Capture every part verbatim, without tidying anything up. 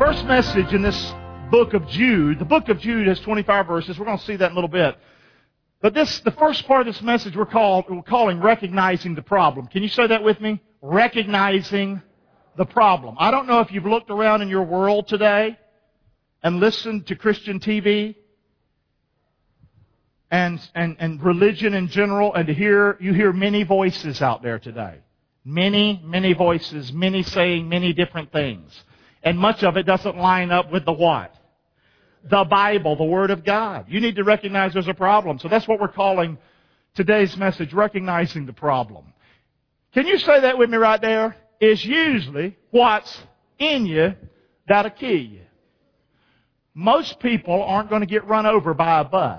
first message in this book of Jude, the book of Jude has twenty-five verses. We're going to see that in a little bit. But this, the first part of this message we're, called, we're calling recognizing the problem. Can you say that with me? Recognizing the problem. I don't know if you've looked around in your world today and listened to Christian T V and, and, and religion in general, and to hear, you hear many voices out there today. Many, many voices, many saying many different things. And much of it doesn't line up with the what? The Bible, the Word of God. You need to recognize there's a problem. So that's what we're calling today's message, recognizing the problem. Can you say that with me right there? It's usually what's in you that'll kill you. Most people aren't going to get run over by a bus.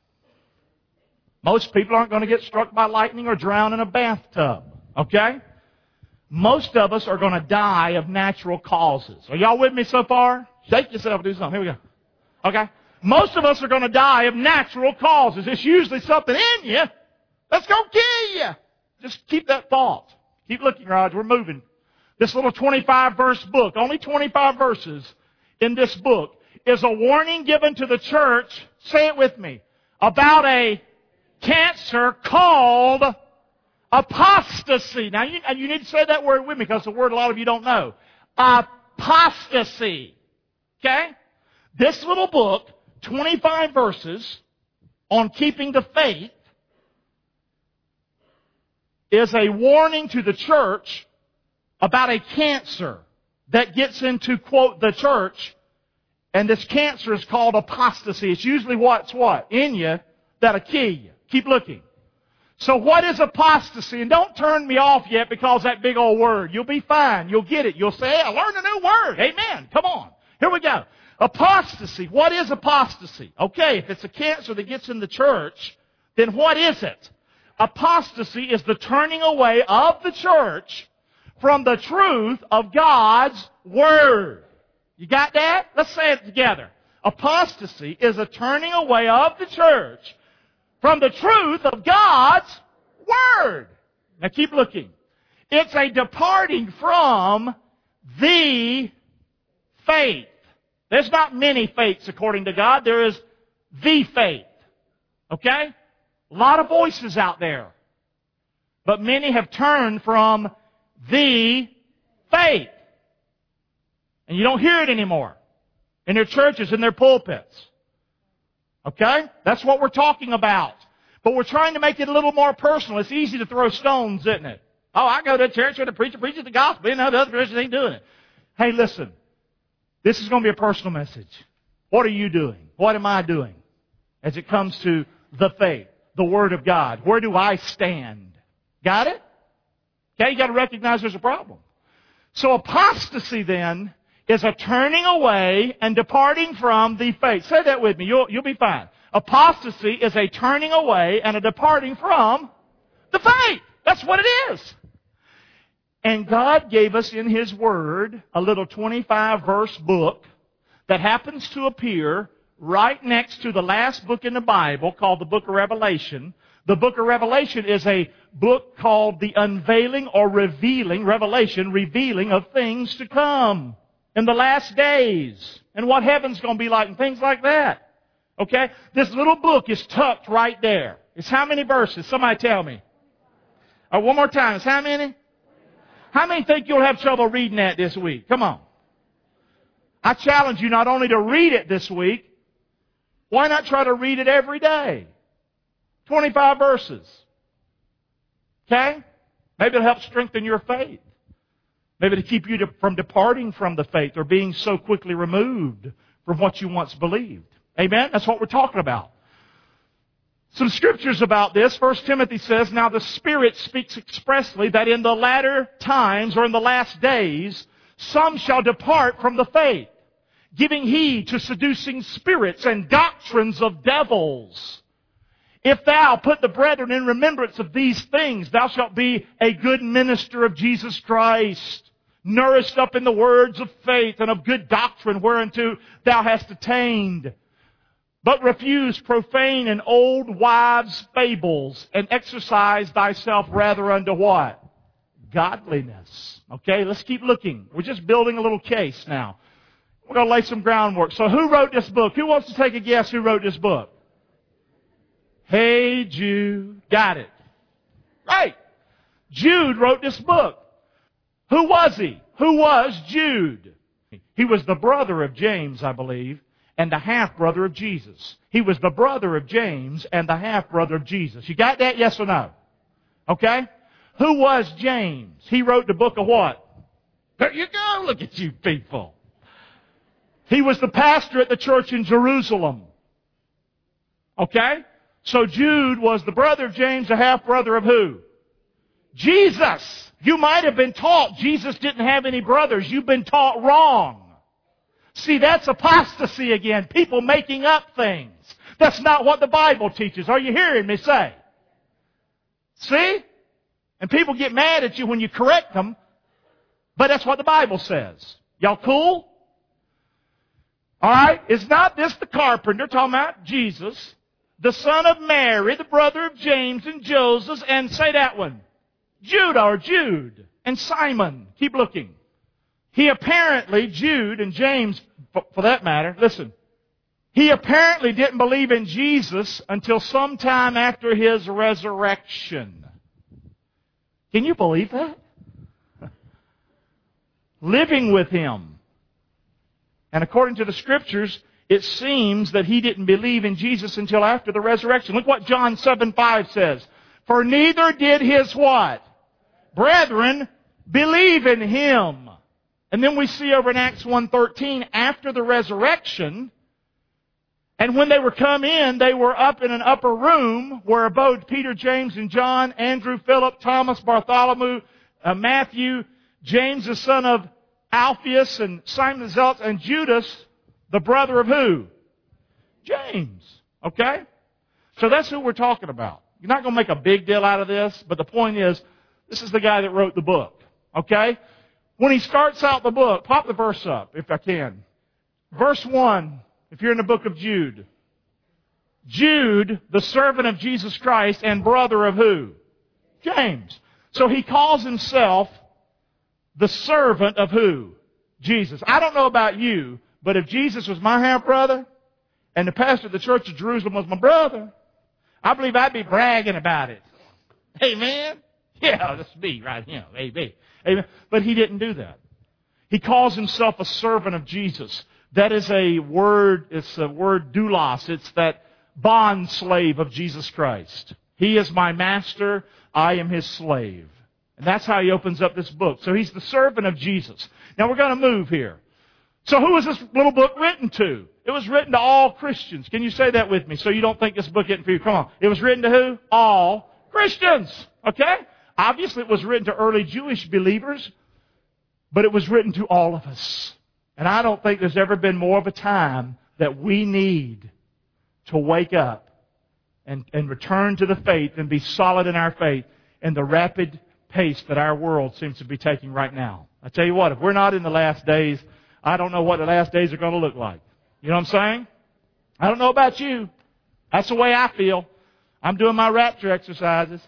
Most people aren't going to get struck by lightning or drown in a bathtub. Okay? Most of us are going to die of natural causes. Are y'all with me so far? Shake yourself and do something. Here we go. Okay? Most of us are going to die of natural causes. It's usually something in you that's going to kill you. Just keep that thought. Keep looking, Raj. We're moving. This little twenty-five verse book, only twenty-five verses in this book, is a warning given to the church, say it with me, about a cancer called apostasy. Now, you, and you need to say that word with me because it's a word a lot of you don't know. Apostasy. Okay? This little book, twenty-five verses on keeping the faith, is a warning to the church about a cancer that gets into, quote, the church. And this cancer is called apostasy. It's usually what's what? In you that'll kill you. Keep looking. So what is apostasy? And don't turn me off yet because that big old word. You'll be fine. You'll get it. You'll say, hey, I learned a new word. Amen. Come on. Here we go. Apostasy. What is apostasy? Okay, if it's a cancer that gets in the church, then what is it? Apostasy is the turning away of the church from the truth of God's Word. You got that? Let's say it together. Apostasy is a turning away of the church from the truth of God's Word. Now keep looking. It's a departing from the faith. There's not many faiths according to God. There is the faith. Okay? A lot of voices out there. But many have turned from the faith. And you don't hear it anymore in their churches, in their pulpits. Okay? That's what we're talking about. But we're trying to make it a little more personal. It's easy to throw stones, isn't it? Oh, I go to a church where the preacher preaches the gospel. You know, the other Christians ain't doing it. Hey, listen. This is going to be a personal message. What are you doing? What am I doing as it comes to the faith, the Word of God? Where do I stand? Got it? Okay, you got to recognize there's a problem. So apostasy then is a turning away and departing from the faith. Say that with me. You'll, you'll be fine. Apostasy is a turning away and a departing from the faith. That's what it is. And God gave us in His Word a little twenty-five verse book that happens to appear right next to the last book in the Bible called the Book of Revelation. The Book of Revelation is a book called the unveiling or revealing, revelation, revealing of things to come in the last days and what heaven's going to be like and things like that. Okay? This little book is tucked right there. It's how many verses? Somebody tell me. Uh, one more time. It's how many? How many think you'll have trouble reading that this week? Come on. I challenge you not only to read it this week, why not try to read it every day? twenty-five verses. Okay? Maybe it'll help strengthen your faith. Maybe to keep you to, from departing from the faith or being so quickly removed from what you once believed. Amen? That's what we're talking about. Some scriptures about this. First Timothy says, now the Spirit speaks expressly that in the latter times or in the last days, some shall depart from the faith, giving heed to seducing spirits and doctrines of devils. If thou put the brethren in remembrance of these things, thou shalt be a good minister of Jesus Christ, nourished up in the words of faith and of good doctrine whereunto thou hast attained. But refuse profane and old wives' fables, and exercise thyself rather unto what? Godliness. Okay, let's keep looking. We're just building a little case now. We're going to lay some groundwork. So who wrote this book? Who wants to take a guess who wrote this book? Hey, Jude. Got it. Right. Jude wrote this book. Who was he? Who was Jude? He was the brother of James, I believe, and the half-brother of Jesus. He was the brother of James and the half-brother of Jesus. You got that, yes or no? Okay? Who was James? He wrote the book of what? There you go. Look at you people. He was the pastor at the church in Jerusalem. Okay? So Jude was the brother of James, the half-brother of who? Jesus. You might have been taught Jesus didn't have any brothers. You've been taught wrong. See, that's apostasy again. People making up things. That's not what the Bible teaches. Are you hearing me say? See? And people get mad at you when you correct them. But that's what the Bible says. Y'all cool? Alright? Is not this the carpenter, talking about Jesus, the son of Mary, the brother of James and Joseph, and say that one, Judah or Jude, and Simon. Keep looking. He apparently, Jude and James, for that matter, listen, he apparently didn't believe in Jesus until sometime after His resurrection. Can you believe that? Living with Him. And according to the Scriptures, it seems that he didn't believe in Jesus until after the resurrection. Look what John seven five says. For neither did his what? Brethren believe in Him. And then we see over in Acts one thirteen, after the resurrection, and when they were come in, they were up in an upper room where abode Peter, James, and John, Andrew, Philip, Thomas, Bartholomew, uh, Matthew, James the son of Alphaeus, and Simon the Zealot, and Judas, the brother of who? James. Okay? So that's who we're talking about. You're not going to make a big deal out of this, but the point is, this is the guy that wrote the book. Okay? When he starts out the book, pop the verse up, if I can. Verse one, if you're in the book of Jude. Jude, the servant of Jesus Christ and brother of who? James. So he calls himself the servant of who? Jesus. I don't know about you, but if Jesus was my half-brother and the pastor of the church of Jerusalem was my brother, I believe I'd be bragging about it. Amen? Yeah, that's me right here. Amen. Amen. But he didn't do that. He calls himself a servant of Jesus. That is a word, it's a word doulos. It's that bond slave of Jesus Christ. He is my master, I am His slave. And that's how he opens up this book. So he's the servant of Jesus. Now we're going to move here. So who was this little book written to? It was written to all Christians. Can you say that with me so you don't think this book isn't for you? Come on. It was written to who? All Christians. Okay? Obviously it was written to early Jewish believers, but it was written to all of us. And I don't think there's ever been more of a time that we need to wake up and, and return to the faith and be solid in our faith in the rapid pace that our world seems to be taking right now. I tell you what, if we're not in the last days, I don't know what the last days are going to look like. You know what I'm saying? I don't know about you. That's the way I feel. I'm doing my rapture exercises.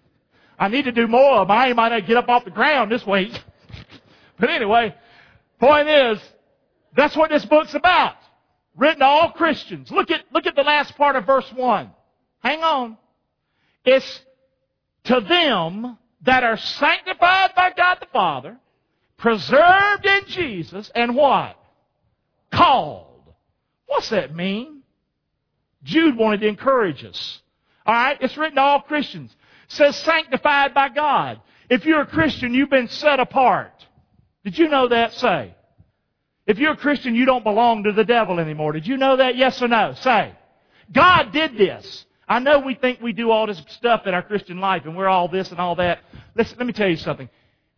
I need to do more of them. I might not get up off the ground this week. But anyway, point is, that's what this book's about. Written to all Christians. Look at, look at the last part of verse one. Hang on. It's to them that are sanctified by God the Father, preserved in Jesus, and what? Called. What's that mean? Jude wanted to encourage us. Alright, it's written to all Christians. It says sanctified by God. If you're a Christian, you've been set apart. Did you know that? Say. If you're a Christian, you don't belong to the devil anymore. Did you know that? Yes or no? Say. God did this. I know we think we do all this stuff in our Christian life and we're all this and all that. Listen, let me tell you something.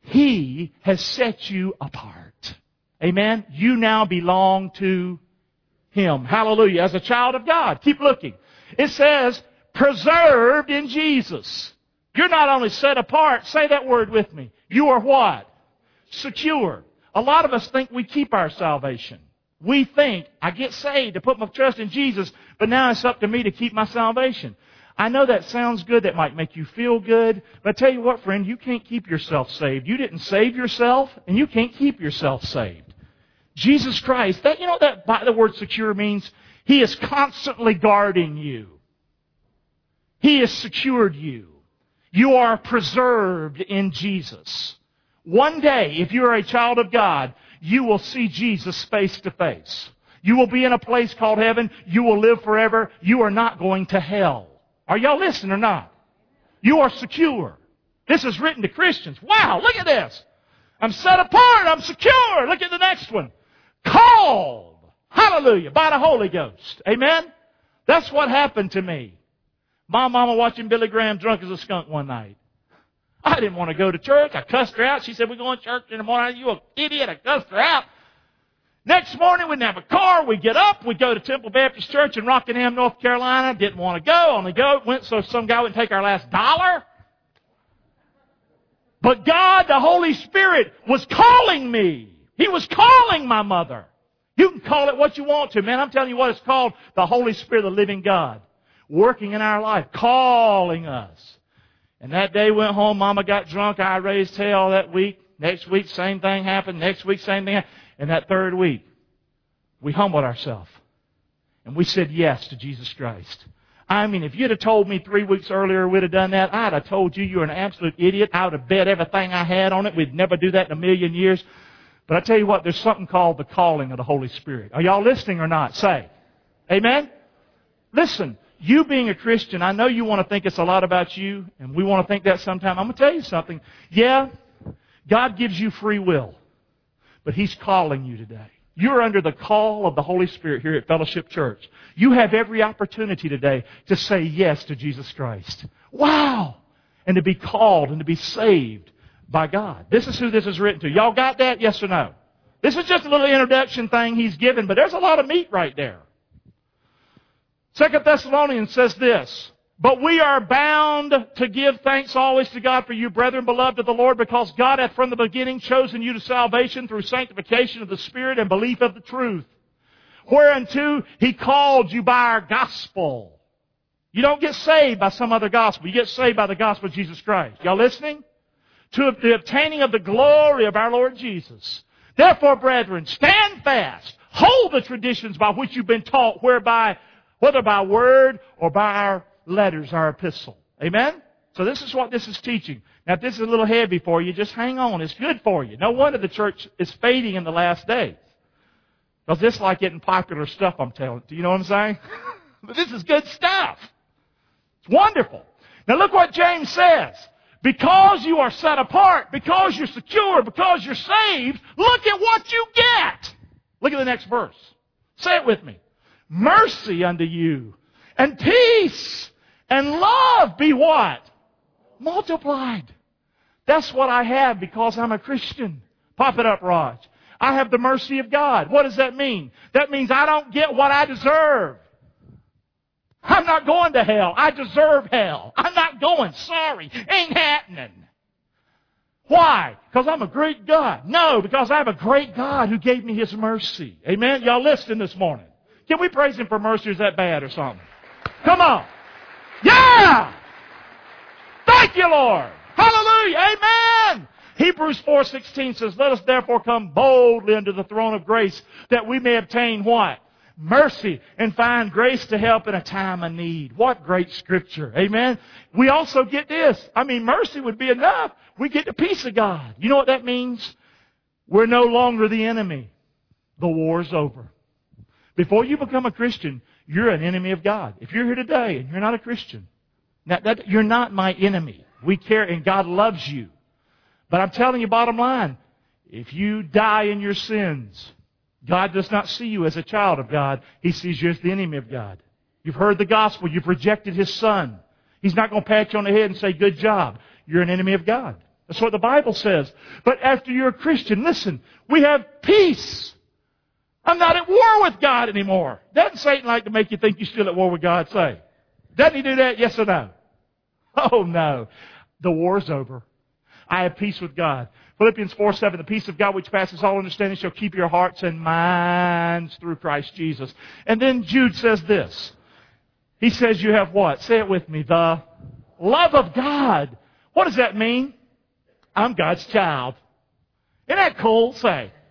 He has set you apart. Amen? You now belong to Him. Hallelujah. As a child of God. Keep looking. It says, preserved in Jesus. You're not only set apart, say that word with me. You are what? Secure. A lot of us think we keep our salvation. We think, I get saved to put my trust in Jesus, but now it's up to me to keep my salvation. I know that sounds good. That might make you feel good. But I tell you what, friend, you can't keep yourself saved. You didn't save yourself, and you can't keep yourself saved. Jesus Christ, that, you know what that by the word secure means? He is constantly guarding you. He has secured you. You are preserved in Jesus. One day, if you are a child of God, you will see Jesus face to face. You will be in a place called heaven. You will live forever. You are not going to hell. Are y'all listening or not? You are secure. This is written to Christians. Wow, look at this. I'm set apart. I'm secure. Look at the next one. Called. Hallelujah. By the Holy Ghost. Amen? That's what happened to me. My mama watching Billy Graham drunk as a skunk one night. I didn't want to go to church. I cussed her out. She said, we're going to church in the morning. You an idiot. I cussed her out. Next morning, we didn't have a car. We get up. We go to Temple Baptist Church in Rockingham, North Carolina. Didn't want to go. Only go. Went so some guy wouldn't take our last dollar. But God, the Holy Spirit, was calling me. He was calling my mother. You can call it what you want to, man. I'm telling you what it's called. The Holy Spirit, the living God, working in our life, calling us. And that day went home. Mama got drunk. I raised hell that week. Next week, same thing happened. Next week, same thing happened. And that third week, we humbled ourselves. And we said yes to Jesus Christ. I mean, if you'd have told me three weeks earlier we'd have done that, I'd have told you you're an absolute idiot. I would have bet everything I had on it. We'd never do that in a million years. But I tell you what, there's something called the calling of the Holy Spirit. Are y'all listening or not? Say. Amen? Listen, you being a Christian, I know you want to think it's a lot about you, and we want to think that sometime. I'm going to tell you something. Yeah, God gives you free will, but He's calling you today. You're under the call of the Holy Spirit here at Fellowship Church. You have every opportunity today to say yes to Jesus Christ. Wow! And to be called and to be saved by God. This is who this is written to. Y'all got that? Yes or no? This is just a little introduction thing He's given, but there's a lot of meat right there. Second Thessalonians says this, but we are bound to give thanks always to God for you, brethren, beloved of the Lord, because God hath from the beginning chosen you to salvation through sanctification of the Spirit and belief of the truth, whereunto He called you by our gospel. You don't get saved by some other gospel. You get saved by the gospel of Jesus Christ. Y'all listening? To the obtaining of the glory of our Lord Jesus. Therefore, brethren, stand fast. Hold the traditions by which you've been taught, whereby, whether by word or by our letters, our epistle. Amen? So this is what this is teaching. Now, if this is a little heavy for you, just hang on. It's good for you. No wonder the church is fading in the last days. Because this is like getting popular stuff, I'm telling you. Do you know what I'm saying? But this is good stuff. It's wonderful. Now look what James says. Because you are set apart, because you're secure, because you're saved, look at what you get. Look at the next verse. Say it with me. Mercy unto you, and peace, and love be what? Multiplied. That's what I have because I'm a Christian. Pop it up, Raj. I have the mercy of God. What does that mean? That means I don't get what I deserve. I'm not going to hell. I deserve hell. I'm not going. Sorry. Ain't happening. Why? Because I'm a great God. No, because I have a great God who gave me His mercy. Amen? Y'all listening this morning? Can we praise Him for mercy or is that bad or something? Come on. Yeah! Thank you, Lord. Hallelujah. Amen. Hebrews four sixteen says, let us therefore come boldly unto the throne of grace that we may obtain what? Mercy and find grace to help in a time of need. What great scripture. Amen. We also get this. I mean, mercy would be enough. We get the peace of God. You know what that means? We're no longer the enemy. The war's over. Before you become a Christian, you're an enemy of God. If you're here today and you're not a Christian, that, that, you're not my enemy. We care and God loves you. But I'm telling you, bottom line, if you die in your sins, God does not see you as a child of God. He sees you as the enemy of God. You've heard the gospel. You've rejected His Son. He's not going to pat you on the head and say, good job. You're an enemy of God. That's what the Bible says. But after you're a Christian, listen, we have peace. I'm not at war with God anymore. Doesn't Satan like to make you think you're still at war with God? Say. Doesn't he do that? Yes or no? Oh, no. The war's over. I have peace with God. Philippians four seven, the peace of God which passes all understanding shall keep your hearts and minds through Christ Jesus. And then Jude says this. He says you have what? Say it with me. The love of God. What does that mean? I'm God's child. Isn't that cool? Say.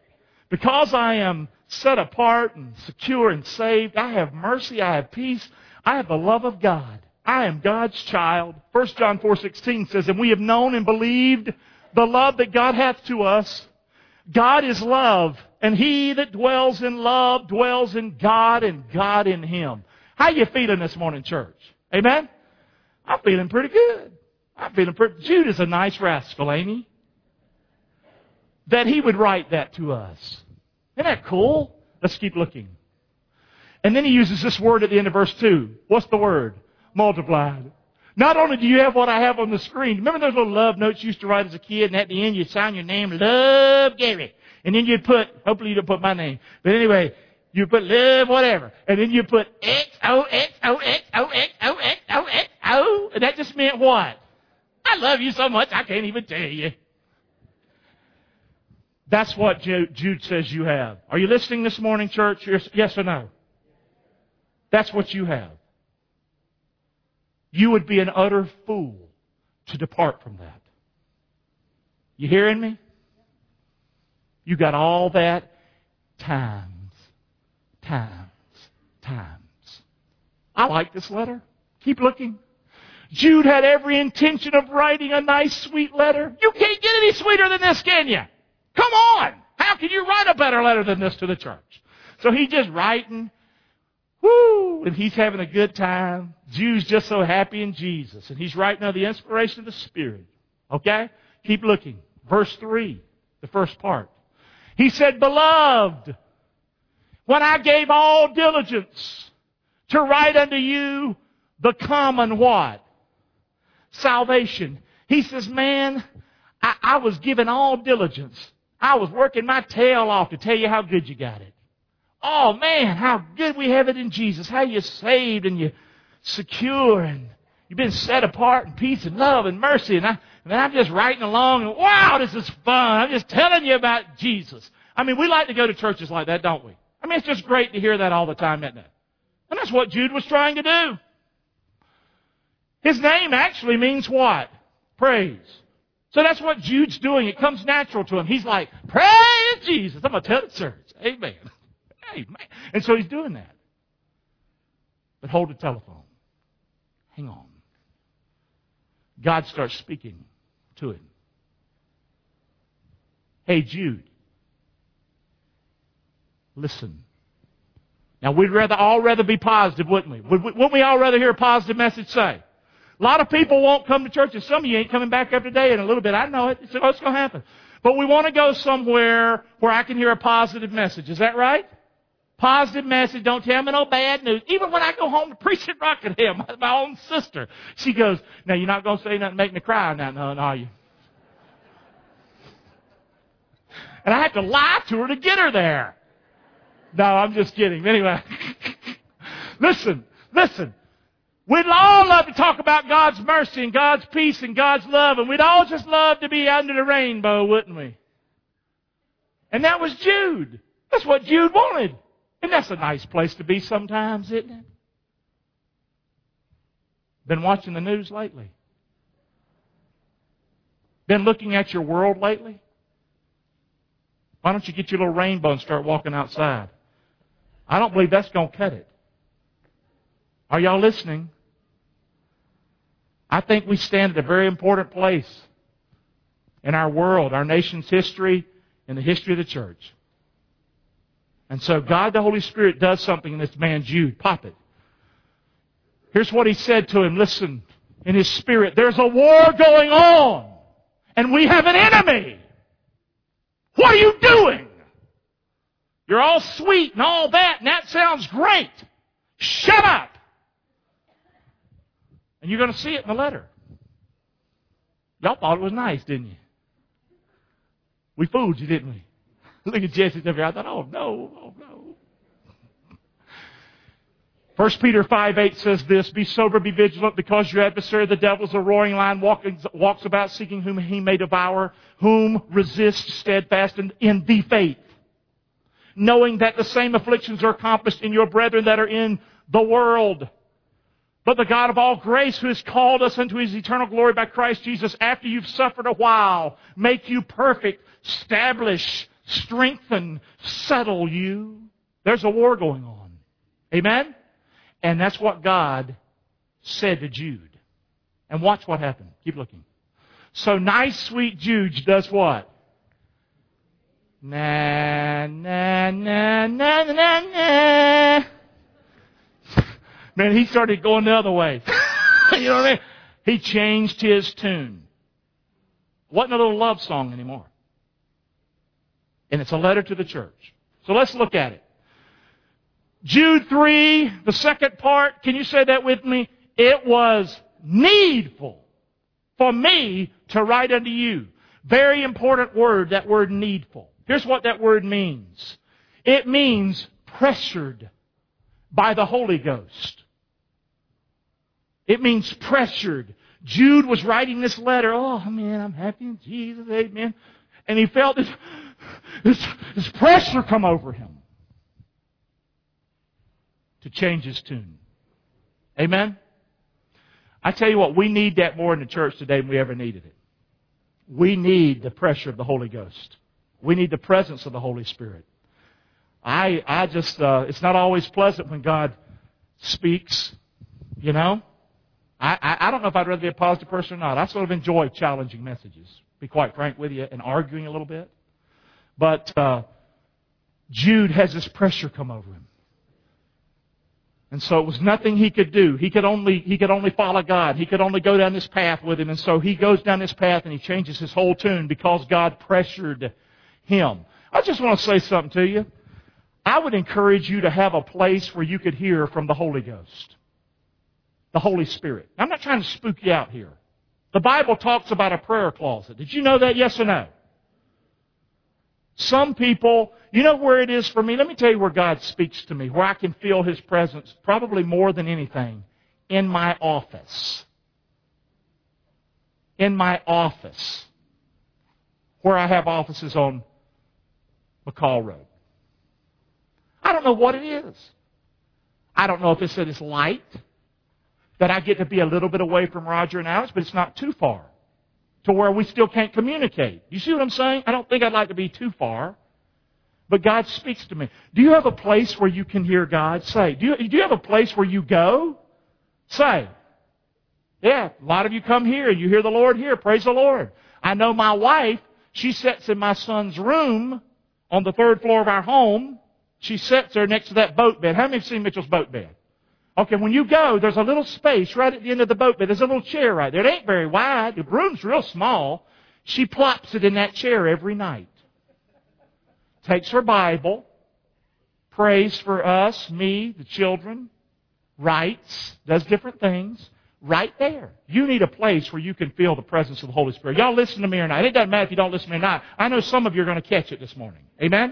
Because I am set apart and secure and saved, I have mercy, I have peace, I have the love of God. I am God's child. First John four sixteen says, and we have known and believed the love that God hath to us. God is love, and he that dwells in love dwells in God and God in him. How you feeling this morning, church? Amen? I'm feeling pretty good. I'm feeling pretty... Jude is a nice rascal, ain't he? That he would write that to us. Isn't that cool? Let's keep looking. And then he uses this word at the end of verse two. What's the word? Multiplied. Not only do you have what I have on the screen. Remember those little love notes you used to write as a kid, and at the end you'd sign your name, Love Gary. And then you'd put, hopefully you don't put my name, but anyway, you put love whatever. And then you put X O X O X O X O X O X O. And that just meant what? I love you so much I can't even tell you. That's what Jude says you have. Are you listening this morning, church? Yes or no? That's what you have. You would be an utter fool to depart from that. You hearing me? You got all that times, times, times. I like this letter. Keep looking. Jude had every intention of writing a nice, sweet letter. You can't get any sweeter than this, can you? Come on! How can you write a better letter than this to the church? So he's just writing, whoo, and he's having a good time. Jude's just so happy in Jesus. And he's writing under the inspiration of the Spirit. Okay? Keep looking. Verse three, the first part. He said, Beloved, when I gave all diligence to write unto you the common what? Salvation. He says, man, I, I was given all diligence. I was working my tail off to tell you how good you got it. Oh, man, how good we have it in Jesus. How you're saved and you're secure and you've been set apart in peace and love and mercy. And, I, and I'm just writing along and wow, this is fun. I'm just telling you about Jesus. I mean, we like to go to churches like that, don't we? I mean, it's just great to hear that all the time, isn't it? And that's what Jude was trying to do. His name actually means what? Praise. So that's what Jude's doing. It comes natural to him. He's like, praise Jesus. I'm going to tell the church. Amen. Amen. And so he's doing that. But hold the telephone. Hang on. God starts speaking to him. Hey, Jude. Listen. Now, we'd rather all rather be positive, wouldn't we? Wouldn't we all rather hear a positive message say? A lot of people won't come to church, and some of you ain't coming back every day in a little bit. I know it. It's what's going to happen. But we want to go somewhere where I can hear a positive message. Is that right? Positive message. Don't tell me no bad news. Even when I go home to preach at Rockingham, my own sister, she goes, now you're not going to say nothing to make me cry now, none, are you? And I have to lie to her to get her there. No, I'm just kidding. Anyway, listen, listen. We'd all love to talk about God's mercy and God's peace and God's love, and we'd all just love to be under the rainbow, wouldn't we? And that was Jude. That's what Jude wanted. And that's a nice place to be sometimes, isn't it? Been watching the news lately? Been looking at your world lately? Why don't you get your little rainbow and start walking outside? I don't believe that's going to cut it. Are y'all listening? I think we stand at a very important place in our world, our nation's history, and the history of the church. And so God the Holy Spirit does something in this man Jude. Pop it. Here's what he said to him. Listen, in his spirit, there's a war going on, and we have an enemy. What are you doing? You're all sweet and all that, and that sounds great. Shut up. And you're going to see it in the letter. Y'all thought it was nice, didn't you? We fooled you, didn't we? Look at Jesse up here. I thought, oh no, oh no. First Peter five eight says this, be sober, be vigilant, because your adversary, the devil, is a roaring lion, walking, walks about seeking whom he may devour, whom resist steadfast in, in the faith, knowing that the same afflictions are accomplished in your brethren that are in the world. But the God of all grace, who has called us unto His eternal glory by Christ Jesus, after you've suffered a while, make you perfect, establish, strengthen, settle you. There's a war going on. Amen? And that's what God said to Jude. And watch what happened. Keep looking. So nice, sweet Jude does what? Na, na, na, na, na, na. Man, he started going the other way. You know what I mean? He changed his tune. Wasn't a little love song anymore. And it's a letter to the church. So let's look at it. Jude three, the second part, can you say that with me? It was needful for me to write unto you. Very important word, that word needful. Here's what that word means. It means pressured by the Holy Ghost. It means pressured. Jude was writing this letter. Oh, man, I'm happy in Jesus. Amen. And he felt this, this, this pressure come over him to change his tune. Amen? I tell you what, we need that more in the church today than we ever needed it. We need the pressure of the Holy Ghost. We need the presence of the Holy Spirit. I I just, uh, it's not always pleasant when God speaks, you know. I, I, I don't know if I'd rather be a positive person or not. I sort of enjoy challenging messages, to be quite frank with you, and arguing a little bit. But uh, Jude has this pressure come over him. And so it was nothing he could do. He could only he could only follow God. He could only go down this path with Him. And so he goes down this path and he changes his whole tune because God pressured him. I just want to say something to you. I would encourage you to have a place where you could hear from the Holy Ghost. The Holy Spirit. I'm not trying to spook you out here. The Bible talks about a prayer closet. Did you know that? Yes or no? Some people, you know where it is for me? Let me tell you where God speaks to me, where I can feel His presence, probably more than anything, in my office. In my office. Where I have offices on McCall Road. I don't know what it is. I don't know if it's that it's light, that I get to be a little bit away from Roger and Alex, but it's not too far to where we still can't communicate. You see what I'm saying? I don't think I'd like to be too far. But God speaks to me. Do you have a place where you can hear God? Say. Do you, do you have a place where you go? Say. Yeah, a lot of you come here and you hear the Lord here. Praise the Lord. I know my wife, she sits in my son's room on the third floor of our home. She sits there next to that boat bed. How many have seen Mitchell's boat bed? Okay, when you go, there's a little space right at the end of the boat bed. There's a little chair right there. It ain't very wide. The room's real small. She plops it in that chair every night. Takes her Bible, prays for us, me, the children, writes, does different things. Right there. You need a place where you can feel the presence of the Holy Spirit. Y'all listen to me or not. It doesn't matter if you don't listen to me or not. I know some of you are going to catch it this morning. Amen?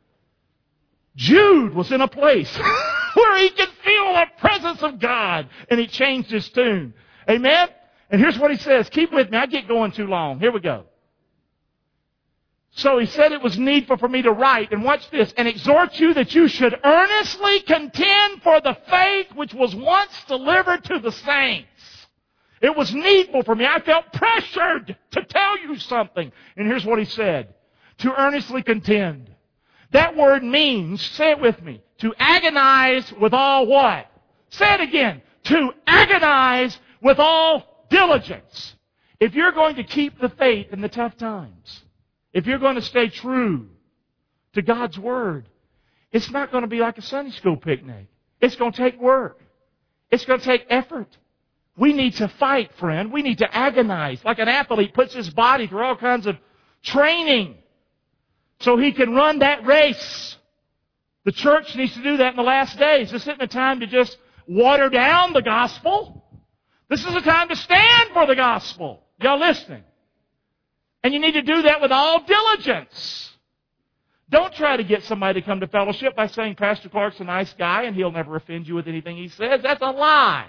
Jude was in a place where he could feel the presence of God, and he changed his tune. Amen? And here's what he says. Keep with me. I get going too long. Here we go. So he said it was needful for me to write, and watch this, and exhort you that you should earnestly contend for the faith which was once delivered to the saints. It was needful for me. I felt pressured to tell you something. And here's what he said. To earnestly contend. That word means, say it with me, to agonize with all what? Say it again. To agonize with all diligence. If you're going to keep the faith in the tough times, if you're going to stay true to God's Word, it's not going to be like a Sunday school picnic. It's going to take work. It's going to take effort. We need to fight, friend. We need to agonize. Like an athlete puts his body through all kinds of training so he can run that race. The church needs to do that in the last days. This isn't a time to just water down the gospel. This is a time to stand for the gospel. Y'all listening? And you need to do that with all diligence. Don't try to get somebody to come to fellowship by saying, Pastor Clark's a nice guy and he'll never offend you with anything he says. That's a lie.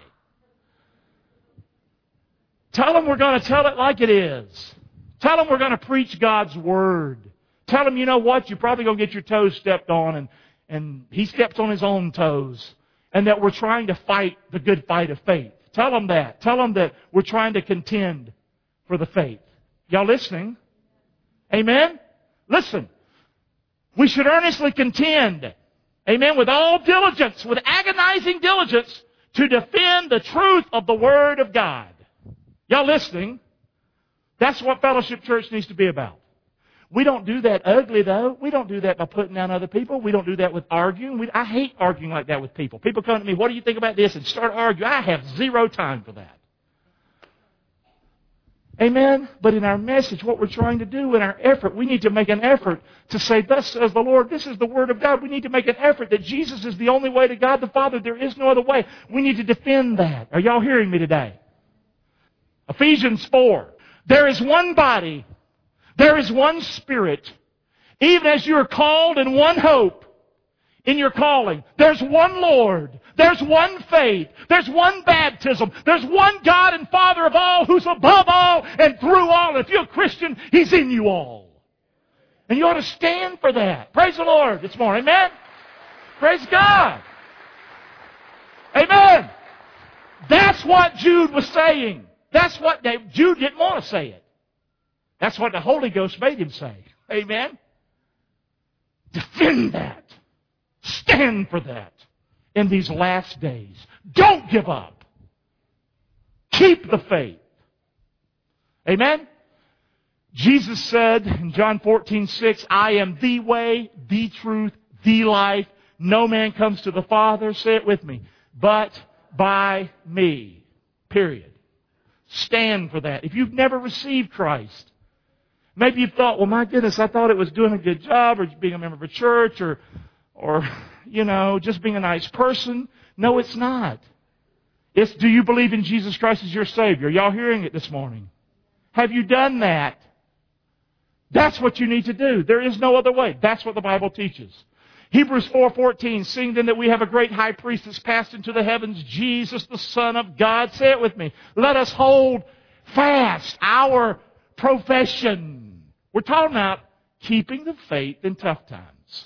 Tell them we're going to tell it like it is. Tell them we're going to preach God's Word. Tell them, you know what, you're probably going to get your toes stepped on, and, and he steps on his own toes. And that we're trying to fight the good fight of faith. Tell them that. Tell them that we're trying to contend for the faith. Y'all listening? Amen? Listen. We should earnestly contend, amen, with all diligence, with agonizing diligence, to defend the truth of the Word of God. Y'all listening? That's what Fellowship Church needs to be about. We don't do that ugly, though. We don't do that by putting down other people. We don't do that with arguing. We, I hate arguing like that with people. People come to me, what do you think about this? And start arguing. I have zero time for that. Amen? But in our message, what we're trying to do in our effort, we need to make an effort to say, thus says the Lord, this is the Word of God. We need to make an effort that Jesus is the only way to God the Father. There is no other way. We need to defend that. Are y'all hearing me today? Ephesians four. There is one body. There is one Spirit. Even as you are called in one hope in your calling. There's one Lord. There's one faith. There's one baptism. There's one God and Father of all who's above all and through all. If you're a Christian, He's in you all. And you ought to stand for that. Praise the Lord this morning. Amen? Praise God. Amen. That's what Jude was saying. That's what they, Jude didn't want to say it. That's what the Holy Ghost made him say. Amen? Defend that. Stand for that in these last days. Don't give up. Keep the faith. Amen? Jesus said in John fourteen six, I am the way, the truth, the life. No man comes to the Father, say it with me, but by me. Period. Stand for that. If you've never received Christ, maybe you've thought, well, my goodness, I thought it was doing a good job or being a member of a church or, or you know, just being a nice person. No, it's not. It's, do you believe in Jesus Christ as your Savior? Y'all hearing it this morning? Have you done that? That's what you need to do. There is no other way. That's what the Bible teaches. Hebrews four fourteen, seeing then that we have a great high priest that's passed into the heavens, Jesus the Son of God. Say it with me. Let us hold fast our profession. We're talking about keeping the faith in tough times.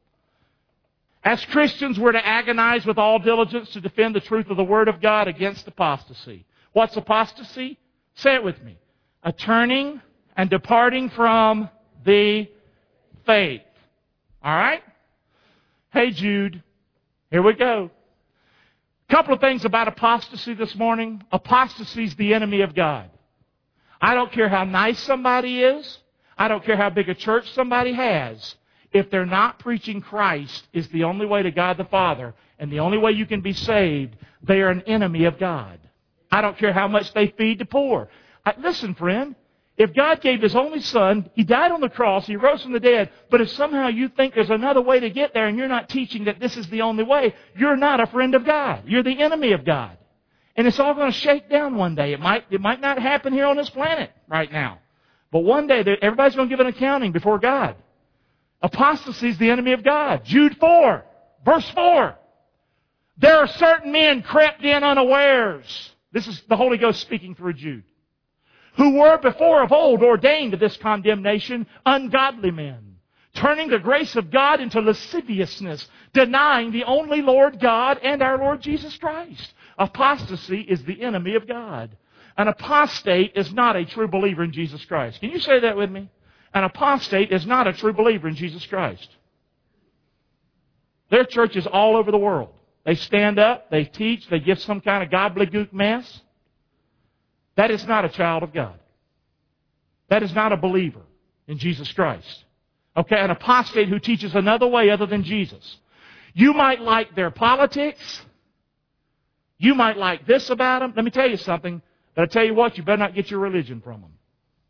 As Christians, we're to agonize with all diligence to defend the truth of the Word of God against apostasy. What's apostasy? Say it with me. A turning and departing from the faith. All right? Hey, Jude. Here we go. A couple of things about apostasy this morning. Apostasy is the enemy of God. I don't care how nice somebody is. I don't care how big a church somebody has. If they're not preaching Christ is the only way to God the Father and the only way you can be saved, they are an enemy of God. I don't care how much they feed the poor. I, listen, friend, if God gave His only Son, He died on the cross, He rose from the dead, but if somehow you think there's another way to get there and you're not teaching that this is the only way, you're not a friend of God. You're the enemy of God. And it's all going to shake down one day. It might, it might not happen here on this planet right now. But one day, everybody's going to give an accounting before God. Apostasy is the enemy of God. Jude four, verse four. There are certain men crept in unawares. This is the Holy Ghost speaking through Jude. Who were before of old ordained to this condemnation, ungodly men, turning the grace of God into lasciviousness, denying the only Lord God and our Lord Jesus Christ. Apostasy is the enemy of God. An apostate is not a true believer in Jesus Christ. Can you say that with me? An apostate is not a true believer in Jesus Christ. There are churches all over the world. They stand up, they teach, they give some kind of gobbledygook mess. That is not a child of God. That is not a believer in Jesus Christ. Okay, an apostate who teaches another way other than Jesus. You might like their politics. You might like this about them. Let me tell you something. But I tell you what, you better not get your religion from them.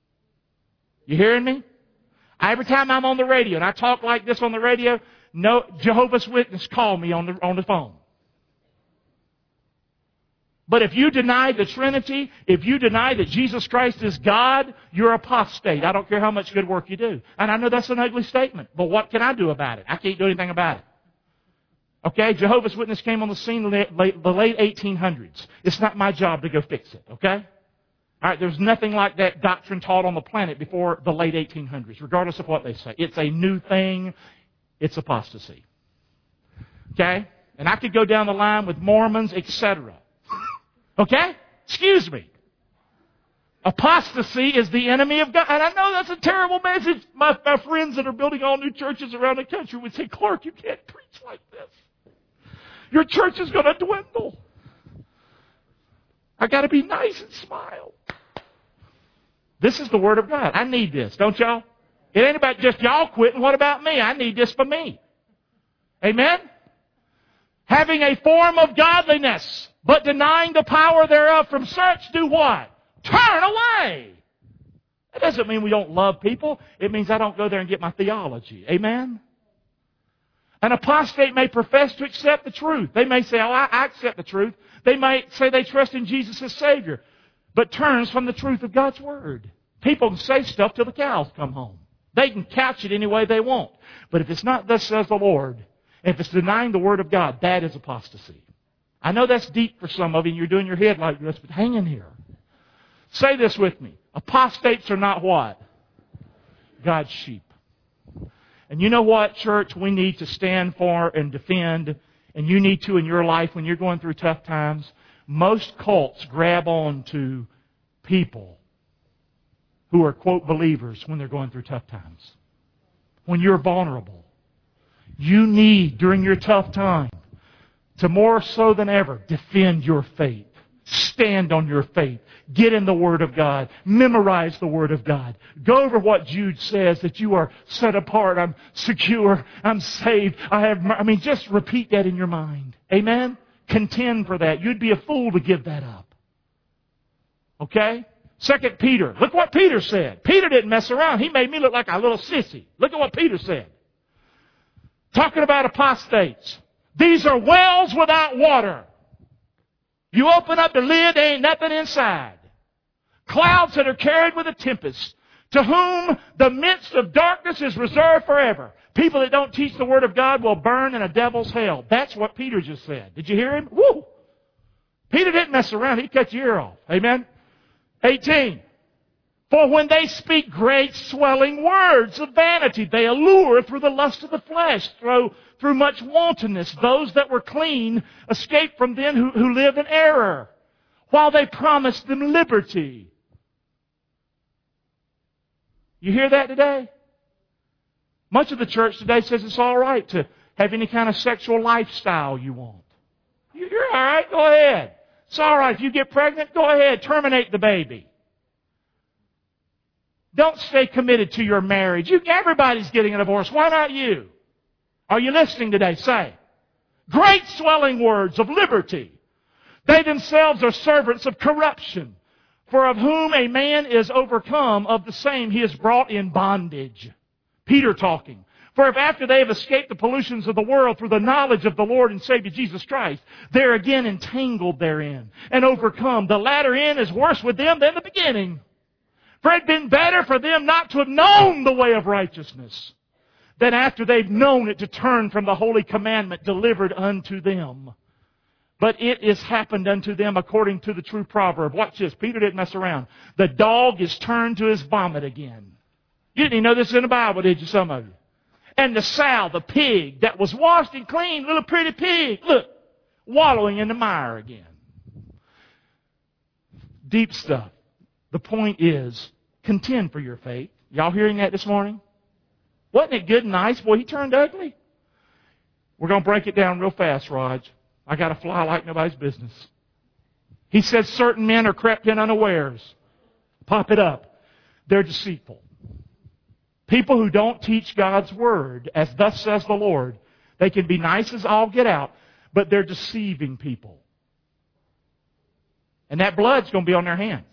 You hearing me? Every time I'm on the radio and I talk like this on the radio, no Jehovah's Witness call me on the on the phone. But if you deny the Trinity, if you deny that Jesus Christ is God, you're apostate. I don't care how much good work you do. And I know that's an ugly statement, but what can I do about it? I can't do anything about it. Okay, Jehovah's Witness came on the scene in the late, the late eighteen hundreds. It's not my job to go fix it, okay? All right, there's nothing like that doctrine taught on the planet before the late eighteen hundreds, regardless of what they say. It's a new thing. It's apostasy. Okay? And I could go down the line with Mormons, et cetera. Okay? Excuse me. Apostasy is the enemy of God. And I know that's a terrible message. My, my friends that are building all new churches around the country would say, Clark, you can't preach like this. Your church is going to dwindle. I got to be nice and smile. This is the Word of God. I need this, don't y'all? It ain't about just y'all quitting. What about me? I need this for me. Amen? Having a form of godliness, but denying the power thereof, from such do what? Turn away. That doesn't mean we don't love people. It means I don't go there and get my theology. Amen? An apostate may profess to accept the truth. They may say, oh, I, I accept the truth. They might say they trust in Jesus as Savior, but turns from the truth of God's Word. People can say stuff till the cows come home. They can couch it any way they want. But if it's not thus says the Lord, if it's denying the Word of God, that is apostasy. I know that's deep for some of you, and you're doing your head like this, but hang in here. Say this with me. Apostates are not what? God's sheep. And you know what, church, we need to stand for and defend, and you need to in your life when you're going through tough times. Most cults grab on to people who are, quote, believers when they're going through tough times. When you're vulnerable. You need, during your tough time, to more so than ever, defend your faith. Stand on your faith. Get in the Word of God. Memorize the Word of God. Go over what Jude says, that you are set apart. I'm secure. I'm saved. I have. I mean, just repeat that in your mind. Amen? Contend for that. You'd be a fool to give that up. Okay? Second Peter. Look what Peter said. Peter didn't mess around. He made me look like a little sissy. Look at what Peter said. Talking about apostates. These are wells without water. You open up the lid, there ain't nothing inside. Clouds that are carried with a tempest, to whom the midst of darkness is reserved forever. People that don't teach the Word of God will burn in a devil's hell. That's what Peter just said. Did you hear him? Woo! Peter didn't mess around. He cut your ear off. Amen? eighteen. For when they speak great swelling words of vanity, they allure through the lust of the flesh, through, through much wantonness. Those that were clean escape from them who, who live in error, while they promise them liberty. You hear that today? Much of the church today says it's all right to have any kind of sexual lifestyle you want. You're all right, go ahead. It's all right. If you get pregnant, go ahead, terminate the baby. Don't stay committed to your marriage. You, everybody's getting a divorce. Why not you? Are you listening today? Say. Great swelling words of liberty. They themselves are servants of corruption. For of whom a man is overcome, of the same he is brought in bondage. Peter talking. For if after they have escaped the pollutions of the world through the knowledge of the Lord and Savior Jesus Christ, they're again entangled therein and overcome, the latter end is worse with them than the beginning. For it had been better for them not to have known the way of righteousness, than after they've known it to turn from the holy commandment delivered unto them. But it is happened unto them according to the true proverb. Watch this. Peter didn't mess around. The dog is turned to his vomit again. You didn't even know this in the Bible, did you, some of you? And the sow, the pig, that was washed and clean, little pretty pig, look, wallowing in the mire again. Deep stuff. The point is, contend for your faith. Y'all hearing that this morning? Wasn't it good and nice? Boy, he turned ugly. We're going to break it down real fast, Raj. I got to fly like nobody's business. He says certain men are crept in unawares. Pop it up. They're deceitful. People who don't teach God's Word, as thus says the Lord, they can be nice as all get out, but they're deceiving people. And that blood's going to be on their hands.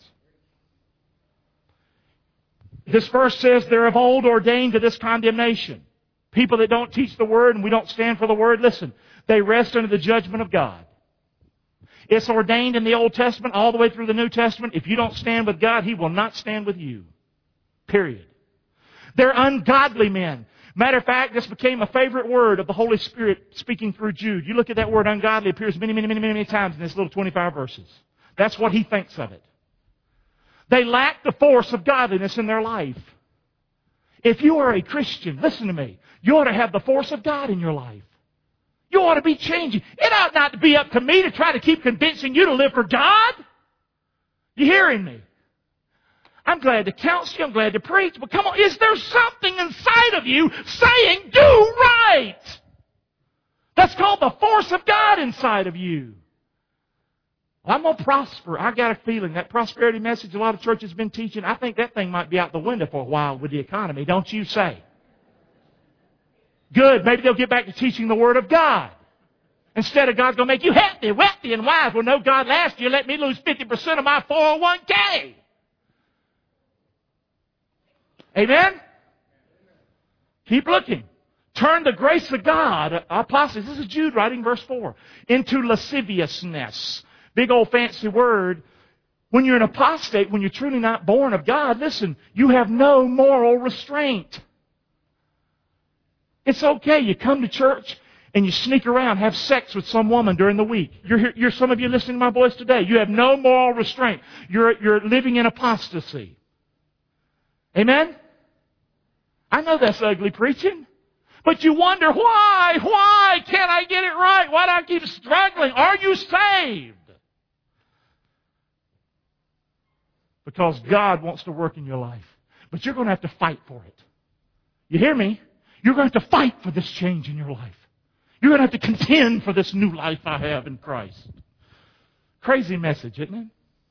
This verse says they're of old ordained to this condemnation. People that don't teach the Word and we don't stand for the Word, listen, they rest under the judgment of God. It's ordained in the Old Testament all the way through the New Testament. If you don't stand with God, He will not stand with you. Period. They're ungodly men. Matter of fact, this became a favorite word of the Holy Spirit speaking through Jude. You look at that word ungodly, it appears many, many, many, many, many times in this little twenty-five verses. That's what he thinks of it. They lack the force of godliness in their life. If you are a Christian, listen to me, you ought to have the force of God in your life. You ought to be changing. It ought not to be up to me to try to keep convincing you to live for God. You hearing me? I'm glad to counsel you. I'm glad to preach. But come on, is there something inside of you saying, do right? That's called the force of God inside of you. I'm going to prosper. I got a feeling that prosperity message a lot of churches have been teaching, I think that thing might be out the window for a while with the economy, don't you say? Good. Maybe they'll get back to teaching the Word of God. Instead of God's going to make you healthy, wealthy, and wise. Well, no, God, last year let me lose fifty percent of my four oh one k. Amen? Keep looking. Turn the grace of God, apostasy, this is Jude writing verse four, into lasciviousness. Big old fancy word. When you're an apostate, when you're truly not born of God, listen, you have no moral restraint. It's okay. You come to church and you sneak around, have sex with some woman during the week. You're, here, you're some of you listening to my voice today. You have no moral restraint. You're, you're living in apostasy. Amen? I know that's ugly preaching. But you wonder, why? Why can't I get it right? Why do I keep struggling? Are you saved? Because God wants to work in your life. But you're going to have to fight for it. You hear me? You're going to have to fight for this change in your life. You're going to have to contend for this new life I have in Christ. Crazy message, isn't it?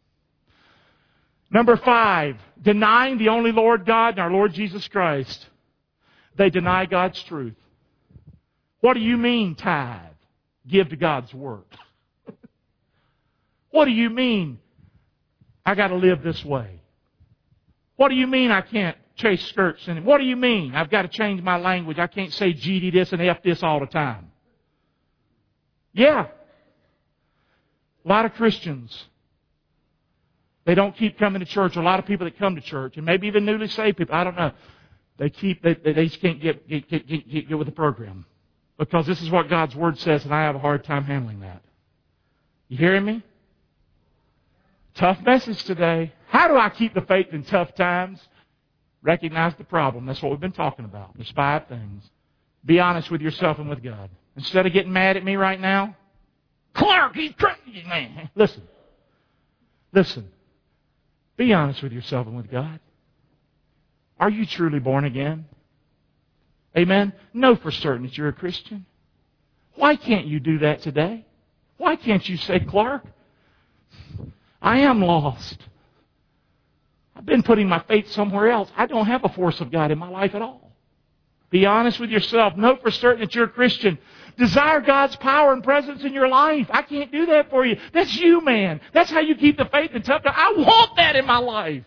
Number five, denying the only Lord God and our Lord Jesus Christ. They deny God's truth. What do you mean, tithe? Give to God's work. What do you mean, I got to live this way? What do you mean I can't chase skirts? And what do you mean I've got to change my language? I can't say G D this and F this all the time. Yeah. A lot of Christians, they don't keep coming to church. A lot of people that come to church, and maybe even newly saved people, I don't know. They keep, they, they just can't get, get, get, get, get with the program. Because this is what God's Word says, and I have a hard time handling that. You hearing me? Tough message today. How do I keep the faith in tough times? Recognize the problem. That's what we've been talking about. There's five things. Be honest with yourself and with God. Instead of getting mad at me right now, Clark, he's crazy, man. Listen. Listen. Be honest with yourself and with God. Are you truly born again? Amen? Know for certain that you're a Christian. Why can't you do that today? Why can't you say, Clark, I am lost. I've been putting my faith somewhere else. I don't have a force of God in my life at all. Be honest with yourself. Know for certain that you're a Christian. Desire God's power and presence in your life. I can't do that for you. That's you, man. That's how you keep the faith in tough times. I want that in my life.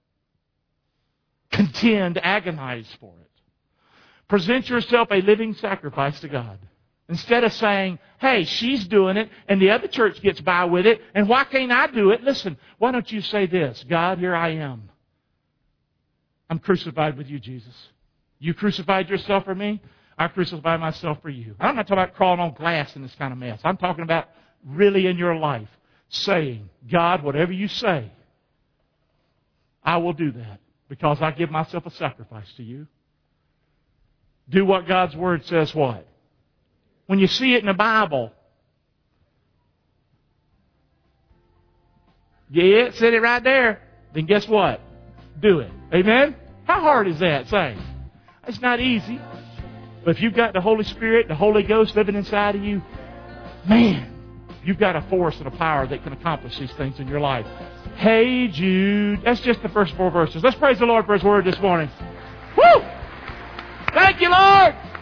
Contend, agonize for it. Present yourself a living sacrifice to God. Instead of saying, hey, she's doing it, and the other church gets by with it, and why can't I do it? Listen, why don't you say this? God, here I am. I'm crucified with you, Jesus. You crucified yourself for me. I crucified myself for you. I'm not talking about crawling on glass in this kind of mess. I'm talking about really in your life saying, God, whatever you say, I will do that because I give myself a sacrifice to you. Do what God's Word says what? When you see it in the Bible, yeah, it said it right there, then guess what? Do it. Amen? How hard is that saying? It's not easy. But if you've got the Holy Spirit, the Holy Ghost living inside of you, man, you've got a force and a power that can accomplish these things in your life. Hey, Jude. That's just the first four verses. Let's praise the Lord for His Word this morning. Woo! Thank you, Lord.